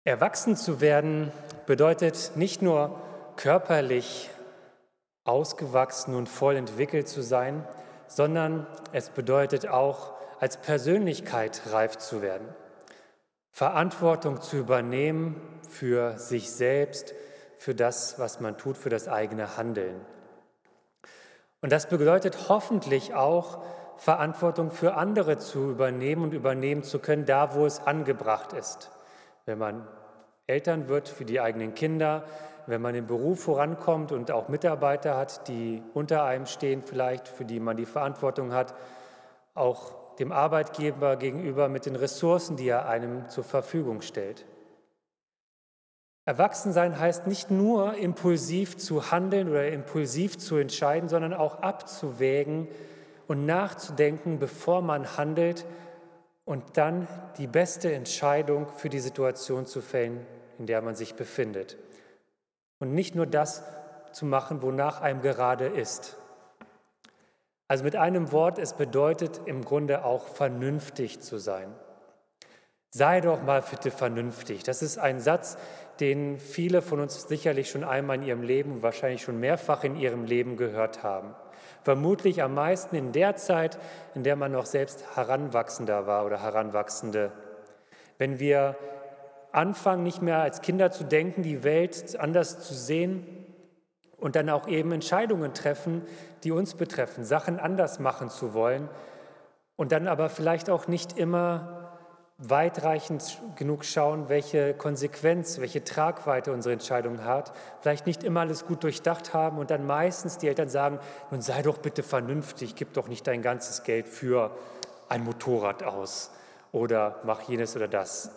Erwachsen zu werden bedeutet nicht nur körperlich ausgewachsen und voll entwickelt zu sein, sondern es bedeutet auch, als Persönlichkeit reif zu werden, Verantwortung zu übernehmen für sich selbst, für das, was man tut, für das eigene Handeln. Und das bedeutet hoffentlich auch, Verantwortung für andere zu übernehmen und übernehmen zu können, da wo es angebracht ist. Wenn man Eltern wird für die eigenen Kinder, wenn man im Beruf vorankommt und auch Mitarbeiter hat, die unter einem stehen vielleicht, für die man die Verantwortung hat, auch dem Arbeitgeber gegenüber mit den Ressourcen, die er einem zur Verfügung stellt. Erwachsensein heißt nicht nur impulsiv zu handeln oder impulsiv zu entscheiden, sondern auch abzuwägen und nachzudenken, bevor man handelt und dann die beste Entscheidung für die Situation zu fällen, in der man sich befindet. Und nicht nur das zu machen, wonach einem gerade ist. Also mit einem Wort, es bedeutet im Grunde auch vernünftig zu sein. Sei doch mal bitte vernünftig. Das ist ein Satz, den viele von uns sicherlich schon einmal in ihrem Leben, wahrscheinlich schon mehrfach in ihrem Leben gehört haben. Vermutlich am meisten in der Zeit, in der man noch selbst Heranwachsender war oder Heranwachsende. Wenn wir anfangen, nicht mehr als Kinder zu denken, die Welt anders zu sehen und dann auch eben Entscheidungen treffen, die uns betreffen, Sachen anders machen zu wollen und dann aber vielleicht auch nicht immer weitreichend genug schauen, welche Konsequenz, welche Tragweite unsere Entscheidung hat, vielleicht nicht immer alles gut durchdacht haben und dann meistens die Eltern sagen, nun sei doch bitte vernünftig, gib doch nicht dein ganzes Geld für ein Motorrad aus oder mach jenes oder das.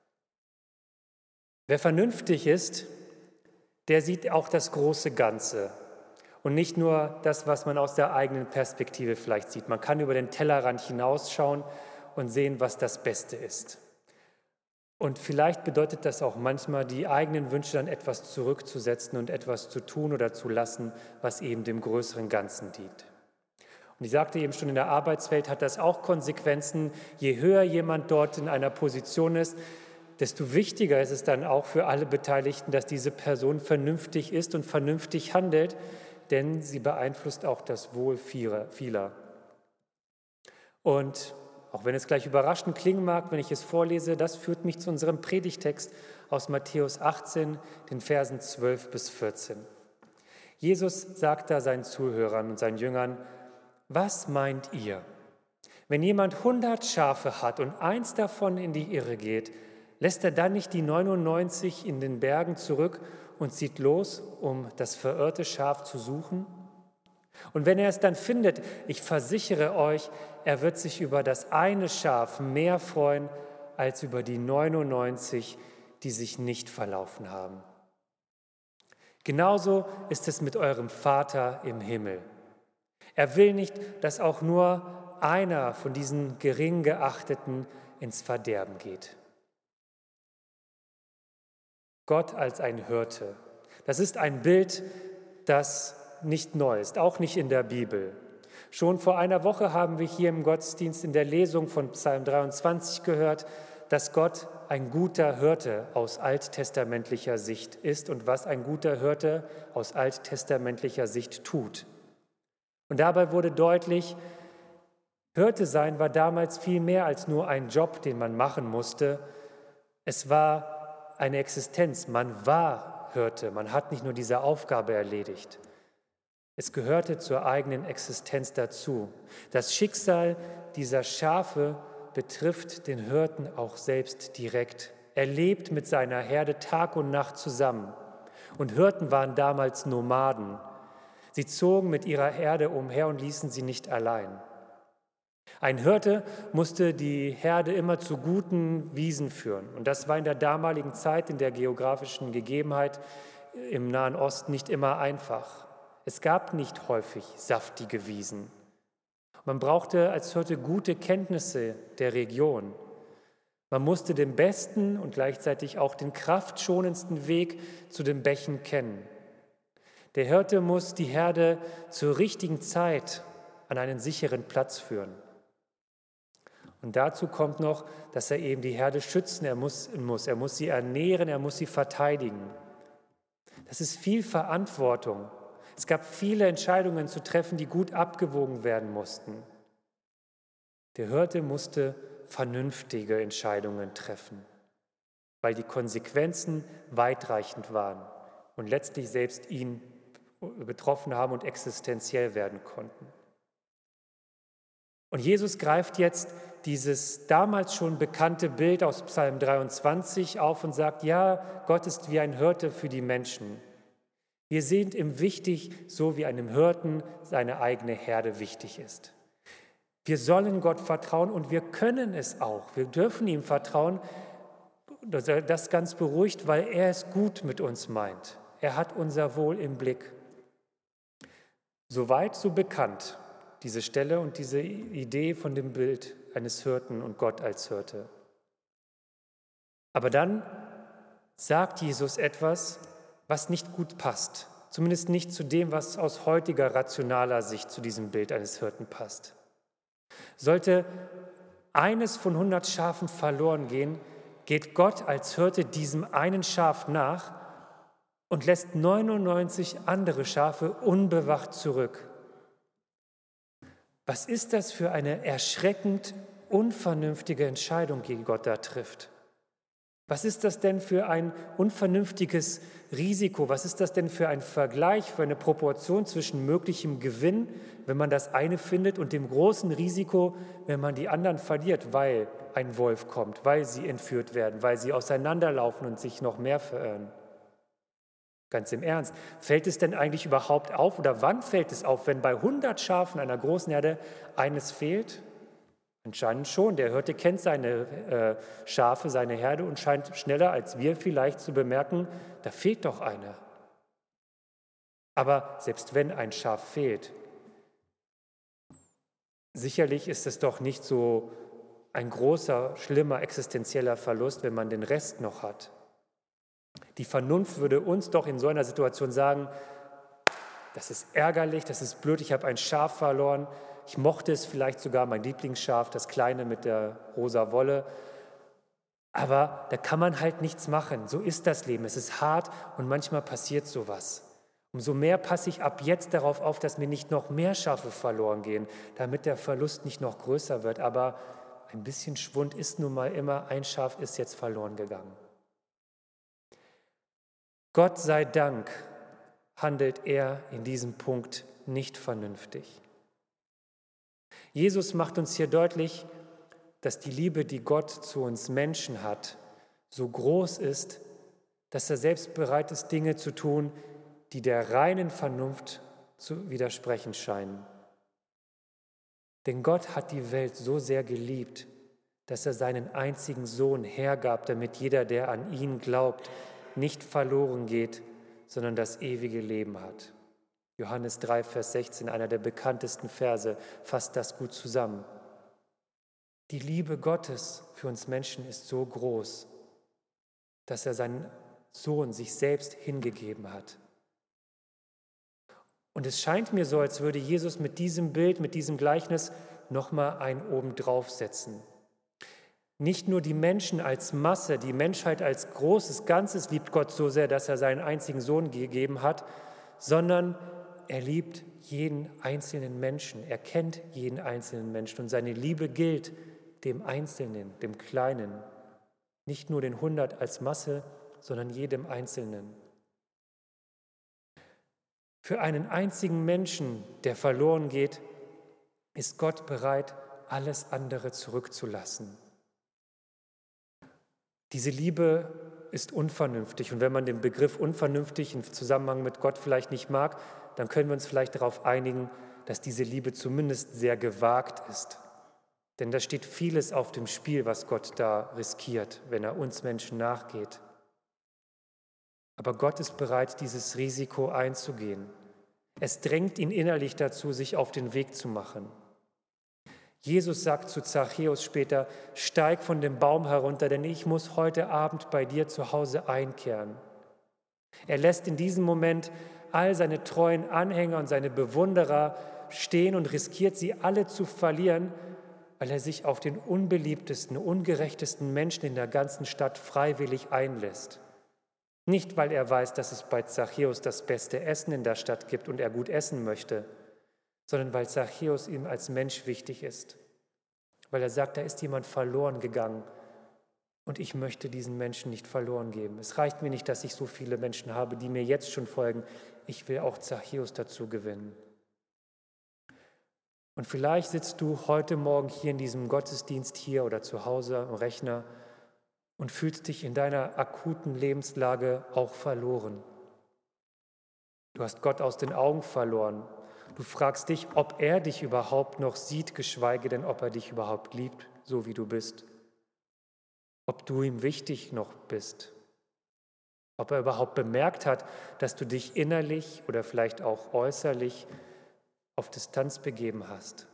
Wer vernünftig ist, der sieht auch das große Ganze und nicht nur das, was man aus der eigenen Perspektive vielleicht sieht. Man kann über den Tellerrand hinausschauen und sehen, was das Beste ist. Und vielleicht bedeutet das auch manchmal, die eigenen Wünsche dann etwas zurückzusetzen und etwas zu tun oder zu lassen, was eben dem größeren Ganzen dient. Und ich sagte eben schon, in der Arbeitswelt hat das auch Konsequenzen. Je höher jemand dort in einer Position ist, desto wichtiger ist es dann auch für alle Beteiligten, dass diese Person vernünftig ist und vernünftig handelt, denn sie beeinflusst auch das Wohl vieler. Und auch wenn es gleich überraschend klingen mag, wenn ich es vorlese, das führt mich zu unserem Predigtext aus Matthäus 18, den Versen 12 bis 14. Jesus sagt da seinen Zuhörern und seinen Jüngern, was meint ihr? Wenn jemand 100 Schafe hat und eins davon in die Irre geht, lässt er dann nicht die 99 in den Bergen zurück und zieht los, um das verirrte Schaf zu suchen? Und wenn er es dann findet, ich versichere euch, er wird sich über das eine Schaf mehr freuen, als über die 99, die sich nicht verlaufen haben. Genauso ist es mit eurem Vater im Himmel. Er will nicht, dass auch nur einer von diesen gering geachteten ins Verderben geht. Gott als ein Hirte, das ist ein Bild, das nicht neu ist, auch nicht in der Bibel. Schon vor einer Woche haben wir hier im Gottesdienst in der Lesung von Psalm 23 gehört, dass Gott ein guter Hirte aus alttestamentlicher Sicht ist und was ein guter Hirte aus alttestamentlicher Sicht tut. Und dabei wurde deutlich, Hirte sein war damals viel mehr als nur ein Job, den man machen musste. Es war eine Existenz, man war Hirte, man hat nicht nur diese Aufgabe erledigt. Es gehörte zur eigenen Existenz dazu. Das Schicksal dieser Schafe betrifft den Hirten auch selbst direkt. Er lebt mit seiner Herde Tag und Nacht zusammen. Und Hirten waren damals Nomaden. Sie zogen mit ihrer Herde umher und ließen sie nicht allein. Ein Hirte musste die Herde immer zu guten Wiesen führen. Und das war in der damaligen Zeit, in der geografischen Gegebenheit im Nahen Osten nicht immer einfach. Es gab nicht häufig saftige Wiesen. Man brauchte als Hirte gute Kenntnisse der Region. Man musste den besten und gleichzeitig auch den kraftschonendsten Weg zu den Bächen kennen. Der Hirte muss die Herde zur richtigen Zeit an einen sicheren Platz führen. Und dazu kommt noch, dass er eben die Herde schützen er muss sie ernähren, er muss sie verteidigen. Das ist viel Verantwortung. Es gab viele Entscheidungen zu treffen, die gut abgewogen werden mussten. Der Hirte musste vernünftige Entscheidungen treffen, weil die Konsequenzen weitreichend waren und letztlich selbst ihn betroffen haben und existenziell werden konnten. Und Jesus greift jetzt dieses damals schon bekannte Bild aus Psalm 23 auf und sagt, ja, Gott ist wie ein Hirte für die Menschen. Wir sehen ihm wichtig, so wie einem Hirten seine eigene Herde wichtig ist. Wir sollen Gott vertrauen und wir können es auch. Wir dürfen ihm vertrauen, das ganz beruhigt, weil er es gut mit uns meint. Er hat unser Wohl im Blick. Soweit, so bekannt, diese Stelle und diese Idee von dem Bild eines Hirten und Gott als Hirte. Aber dann sagt Jesus etwas, was nicht gut passt, zumindest nicht zu dem, was aus heutiger rationaler Sicht zu diesem Bild eines Hirten passt. Sollte eines von 100 Schafen verloren gehen, geht Gott als Hirte diesem einen Schaf nach und lässt 99 andere Schafe unbewacht zurück. Was ist das für eine erschreckend unvernünftige Entscheidung, die Gott da trifft? Was ist das denn für ein unvernünftiges Risiko? Was ist das denn für ein Vergleich, für eine Proportion zwischen möglichem Gewinn, wenn man das eine findet, und dem großen Risiko, wenn man die anderen verliert, weil ein Wolf kommt, weil sie entführt werden, weil sie auseinanderlaufen und sich noch mehr verirren? Ganz im Ernst, fällt es denn eigentlich überhaupt auf oder wann fällt es auf, wenn bei 100 Schafen einer großen Herde eines fehlt? Anscheinend schon. Der Hirte kennt seine Schafe, seine Herde und scheint schneller als wir vielleicht zu bemerken, da fehlt doch einer. Aber selbst wenn ein Schaf fehlt, sicherlich ist es doch nicht so ein großer, schlimmer, existenzieller Verlust, wenn man den Rest noch hat. Die Vernunft würde uns doch in so einer Situation sagen, das ist ärgerlich, das ist blöd, ich habe ein Schaf verloren. Ich mochte es vielleicht sogar, mein Lieblingsschaf, das Kleine mit der rosa Wolle. Aber da kann man halt nichts machen. So ist das Leben. Es ist hart und manchmal passiert sowas. Umso mehr passe ich ab jetzt darauf auf, dass mir nicht noch mehr Schafe verloren gehen, damit der Verlust nicht noch größer wird. Aber ein bisschen Schwund ist nun mal immer, ein Schaf ist jetzt verloren gegangen. Gott sei Dank handelt er in diesem Punkt nicht vernünftig. Jesus macht uns hier deutlich, dass die Liebe, die Gott zu uns Menschen hat, so groß ist, dass er selbst bereit ist, Dinge zu tun, die der reinen Vernunft zu widersprechen scheinen. Denn Gott hat die Welt so sehr geliebt, dass er seinen einzigen Sohn hergab, damit jeder, der an ihn glaubt, nicht verloren geht, sondern das ewige Leben hat. Johannes 3, Vers 16, einer der bekanntesten Verse, fasst das gut zusammen. Die Liebe Gottes für uns Menschen ist so groß, dass er seinen Sohn sich selbst hingegeben hat. Und es scheint mir so, als würde Jesus mit diesem Bild, mit diesem Gleichnis nochmal einen oben draufsetzen. Nicht nur die Menschen als Masse, die Menschheit als großes Ganzes liebt Gott so sehr, dass er seinen einzigen Sohn gegeben hat, sondern er liebt jeden einzelnen Menschen. Er kennt jeden einzelnen Menschen und seine Liebe gilt dem Einzelnen, dem Kleinen. Nicht nur den 100 als Masse, sondern jedem Einzelnen. Für einen einzigen Menschen, der verloren geht, ist Gott bereit, alles andere zurückzulassen. Diese Liebe ist unvernünftig. Und wenn man den Begriff unvernünftig im Zusammenhang mit Gott vielleicht nicht mag, dann können wir uns vielleicht darauf einigen, dass diese Liebe zumindest sehr gewagt ist. Denn da steht vieles auf dem Spiel, was Gott da riskiert, wenn er uns Menschen nachgeht. Aber Gott ist bereit, dieses Risiko einzugehen. Es drängt ihn innerlich dazu, sich auf den Weg zu machen. Jesus sagt zu Zachäus später, steig von dem Baum herunter, denn ich muss heute Abend bei dir zu Hause einkehren. Er lässt in diesem Moment all seine treuen Anhänger und seine Bewunderer stehen und riskiert, sie alle zu verlieren, weil er sich auf den unbeliebtesten, ungerechtesten Menschen in der ganzen Stadt freiwillig einlässt. Nicht, weil er weiß, dass es bei Zachäus das beste Essen in der Stadt gibt und er gut essen möchte, sondern weil Zachäus ihm als Mensch wichtig ist. Weil er sagt, da ist jemand verloren gegangen und ich möchte diesen Menschen nicht verloren geben. Es reicht mir nicht, dass ich so viele Menschen habe, die mir jetzt schon folgen. Ich will auch Zachäus dazu gewinnen. Und vielleicht sitzt du heute Morgen hier in diesem Gottesdienst hier oder zu Hause am Rechner und fühlst dich in deiner akuten Lebenslage auch verloren. Du hast Gott aus den Augen verloren. Du fragst dich, ob er dich überhaupt noch sieht, geschweige denn, ob er dich überhaupt liebt, so wie du bist. Ob du ihm wichtig noch bist. Ob er überhaupt bemerkt hat, dass du dich innerlich oder vielleicht auch äußerlich auf Distanz begeben hast.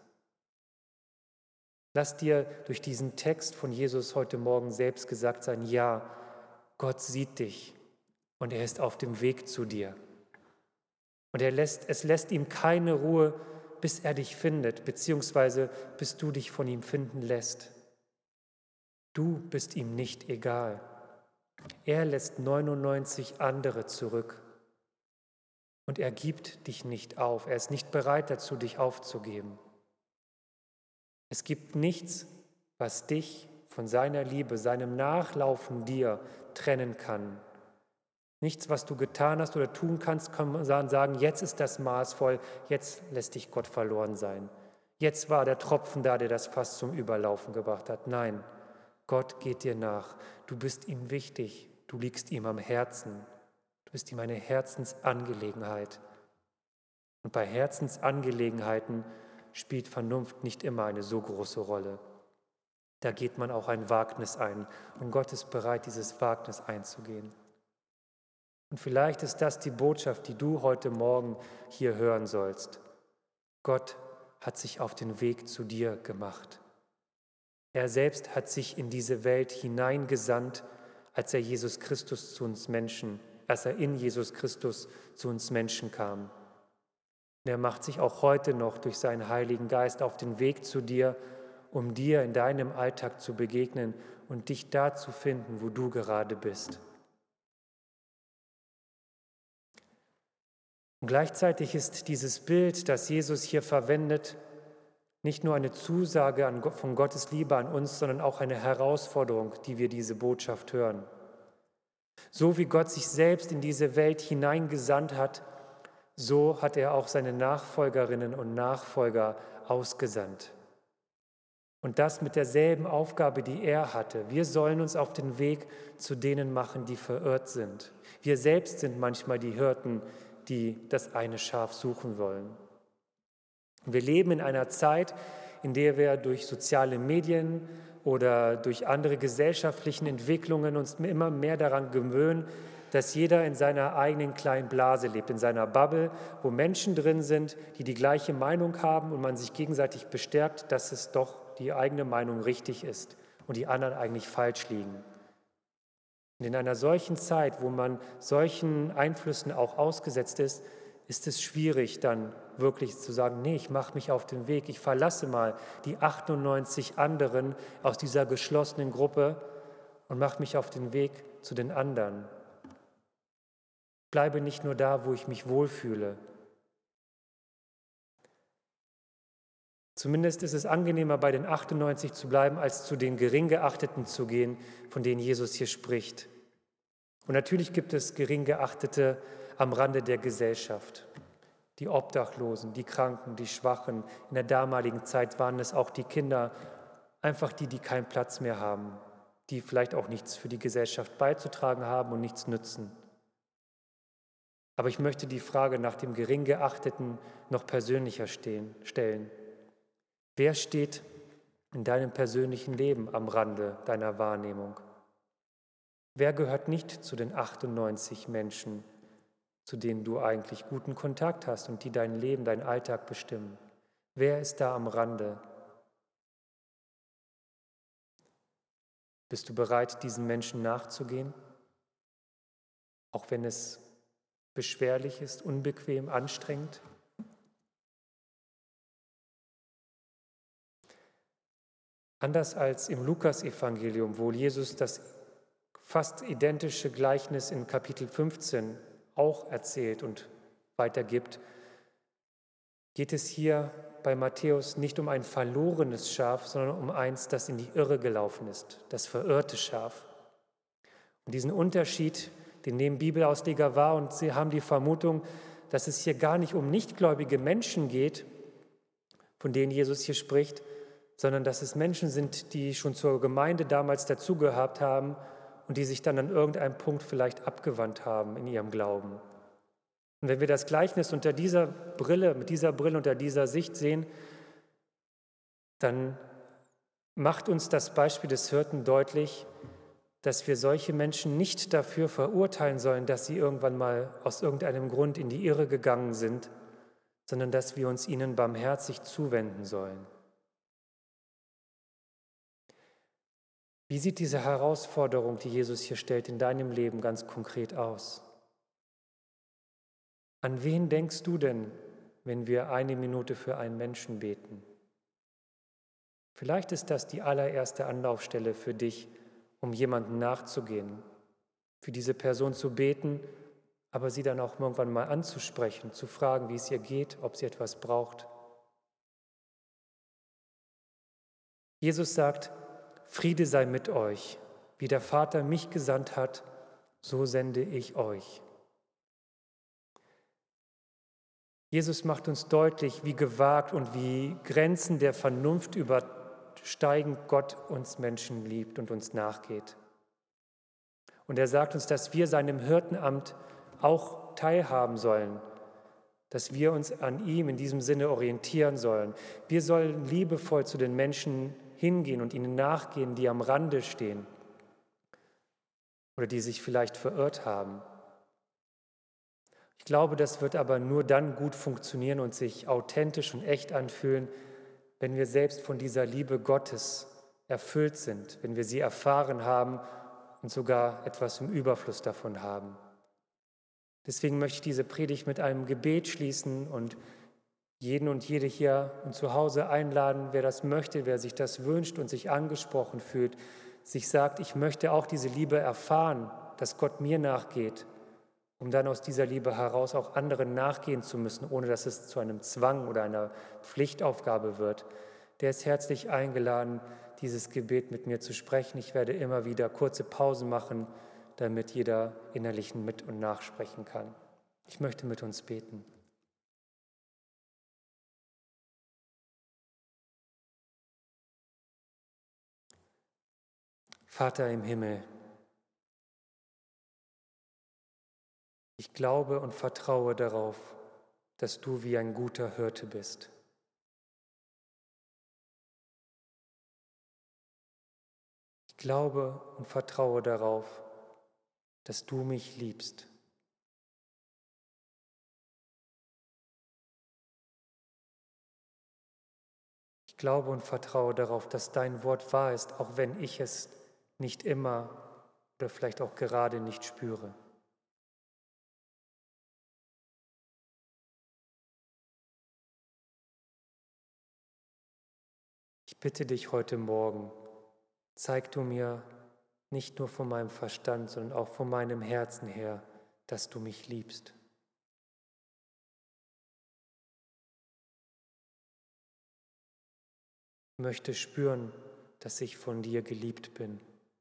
Lass dir durch diesen Text von Jesus heute Morgen selbst gesagt sein, ja, Gott sieht dich und er ist auf dem Weg zu dir. Und es lässt ihm keine Ruhe, bis er dich findet, beziehungsweise bis du dich von ihm finden lässt. Du bist ihm nicht egal. Er lässt 99 andere zurück. Und er gibt dich nicht auf. Er ist nicht bereit dazu, dich aufzugeben. Es gibt nichts, was dich von seiner Liebe, seinem Nachlaufen dir trennen kann. Nichts, was du getan hast oder tun kannst, kann man sagen, jetzt ist das Maß voll, jetzt lässt dich Gott verloren sein. Jetzt war der Tropfen da, der das Fass zum Überlaufen gebracht hat. Nein, Gott geht dir nach. Du bist ihm wichtig, du liegst ihm am Herzen. Du bist ihm eine Herzensangelegenheit. Und bei Herzensangelegenheiten spielt Vernunft nicht immer eine so große Rolle. Da geht man auch ein Wagnis ein und Gott ist bereit, dieses Wagnis einzugehen. Und vielleicht ist das die Botschaft, die du heute Morgen hier hören sollst. Gott hat sich auf den Weg zu dir gemacht. Er selbst hat sich in diese Welt hineingesandt, als er in Jesus Christus zu uns Menschen kam. Und er macht sich auch heute noch durch seinen Heiligen Geist auf den Weg zu dir, um dir in deinem Alltag zu begegnen und dich da zu finden, wo du gerade bist. Und gleichzeitig ist dieses Bild, das Jesus hier verwendet, nicht nur eine Zusage von Gottes Liebe an uns, sondern auch eine Herausforderung, die wir diese Botschaft hören. So wie Gott sich selbst in diese Welt hineingesandt hat, so hat er auch seine Nachfolgerinnen und Nachfolger ausgesandt. Und das mit derselben Aufgabe, die er hatte. Wir sollen uns auf den Weg zu denen machen, die verirrt sind. Wir selbst sind manchmal die Hirten, die das eine Schaf suchen wollen. Und wir leben in einer Zeit, in der wir durch soziale Medien oder durch andere gesellschaftlichen Entwicklungen uns immer mehr daran gewöhnen, dass jeder in seiner eigenen kleinen Blase lebt, in seiner Bubble, wo Menschen drin sind, die die gleiche Meinung haben und man sich gegenseitig bestärkt, dass es doch die eigene Meinung richtig ist und die anderen eigentlich falsch liegen. Und in einer solchen Zeit, wo man solchen Einflüssen auch ausgesetzt ist, ist es schwierig, dann wirklich zu sagen, nee, ich mache mich auf den Weg, ich verlasse mal die 98 anderen aus dieser geschlossenen Gruppe und mache mich auf den Weg zu den anderen. Bleibe nicht nur da, wo ich mich wohlfühle. Zumindest ist es angenehmer, bei den 98 zu bleiben, als zu den Geringgeachteten zu gehen, von denen Jesus hier spricht. Und natürlich gibt es Geringgeachtete am Rande der Gesellschaft. Die Obdachlosen, die Kranken, die Schwachen. In der damaligen Zeit waren es auch die Kinder, einfach die keinen Platz mehr haben, die vielleicht auch nichts für die Gesellschaft beizutragen haben und nichts nützen. Aber ich möchte die Frage nach dem Geringgeachteten noch persönlicher stellen. Wer steht in deinem persönlichen Leben am Rande deiner Wahrnehmung? Wer gehört nicht zu den 98 Menschen, zu denen du eigentlich guten Kontakt hast und die dein Leben, deinen Alltag bestimmen? Wer ist da am Rande? Bist du bereit, diesen Menschen nachzugehen? Auch wenn es beschwerlich ist, unbequem, anstrengend? Anders als im Lukasevangelium, wo Jesus das fast identische Gleichnis in Kapitel 15 auch erzählt und weitergibt, geht es hier bei Matthäus nicht um ein verlorenes Schaf, sondern um eins, das in die Irre gelaufen ist, das verirrte Schaf. Und diesen Unterschied, den nehmen Bibelausleger wahr und sie haben die Vermutung, dass es hier gar nicht um nichtgläubige Menschen geht, von denen Jesus hier spricht, sondern dass es Menschen sind, die schon zur Gemeinde damals dazugehört haben und die sich dann an irgendeinem Punkt vielleicht abgewandt haben in ihrem Glauben. Und wenn wir das Gleichnis unter dieser Brille, mit dieser Brille, unter dieser Sicht sehen, dann macht uns das Beispiel des Hirten deutlich, dass wir solche Menschen nicht dafür verurteilen sollen, dass sie irgendwann mal aus irgendeinem Grund in die Irre gegangen sind, sondern dass wir uns ihnen barmherzig zuwenden sollen. Wie sieht diese Herausforderung, die Jesus hier stellt, in deinem Leben ganz konkret aus? An wen denkst du denn, wenn wir 1 Minute für einen Menschen beten? Vielleicht ist das die allererste Anlaufstelle für dich, um jemandem nachzugehen, für diese Person zu beten, aber sie dann auch irgendwann mal anzusprechen, zu fragen, wie es ihr geht, ob sie etwas braucht. Jesus sagt, Friede sei mit euch, wie der Vater mich gesandt hat, so sende ich euch. Jesus macht uns deutlich, wie gewagt und wie Grenzen der Vernunft übersteigen Gott uns Menschen liebt und uns nachgeht. Und er sagt uns, dass wir seinem Hirtenamt auch teilhaben sollen, dass wir uns an ihm in diesem Sinne orientieren sollen. Wir sollen liebevoll zu den Menschen hingehen und ihnen nachgehen, die am Rande stehen oder die sich vielleicht verirrt haben. Ich glaube, das wird aber nur dann gut funktionieren und sich authentisch und echt anfühlen, wenn wir selbst von dieser Liebe Gottes erfüllt sind, wenn wir sie erfahren haben und sogar etwas im Überfluss davon haben. Deswegen möchte ich diese Predigt mit einem Gebet schließen und jeden und jede hier und zu Hause einladen, wer das möchte, wer sich das wünscht und sich angesprochen fühlt, sich sagt, ich möchte auch diese Liebe erfahren, dass Gott mir nachgeht, um dann aus dieser Liebe heraus auch anderen nachgehen zu müssen, ohne dass es zu einem Zwang oder einer Pflichtaufgabe wird. Der ist herzlich eingeladen, dieses Gebet mit mir zu sprechen. Ich werde immer wieder kurze Pausen machen, damit jeder innerlich mit- und nachsprechen kann. Ich möchte mit uns beten. Vater im Himmel, ich glaube und vertraue darauf, dass du wie ein guter Hirte bist. Ich glaube und vertraue darauf, dass du mich liebst. Ich glaube und vertraue darauf, dass dein Wort wahr ist, auch wenn ich es nicht immer oder vielleicht auch gerade nicht spüre. Ich bitte dich heute Morgen, zeig du mir nicht nur von meinem Verstand, sondern auch von meinem Herzen her, dass du mich liebst. Ich möchte spüren, dass ich von dir geliebt bin.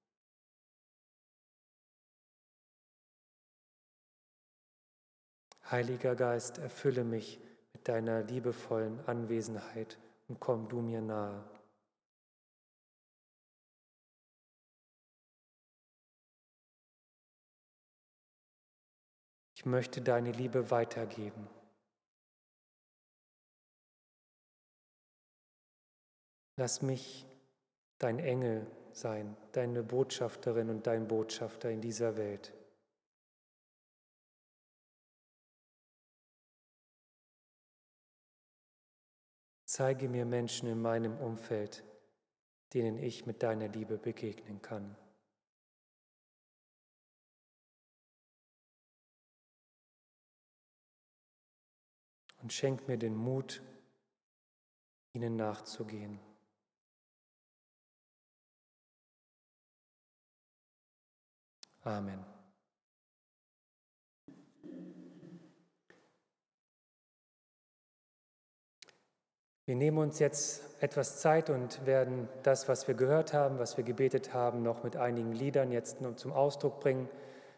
Heiliger Geist, erfülle mich mit deiner liebevollen Anwesenheit und komm du mir nahe. Ich möchte deine Liebe weitergeben. Lass mich dein Engel sein, deine Botschafterin und dein Botschafter in dieser Welt. Zeige mir Menschen in meinem Umfeld, denen ich mit deiner Liebe begegnen kann. Und schenk mir den Mut, ihnen nachzugehen. Amen. Wir nehmen uns jetzt etwas Zeit und werden das, was wir gehört haben, was wir gebetet haben, noch mit einigen Liedern jetzt zum Ausdruck bringen.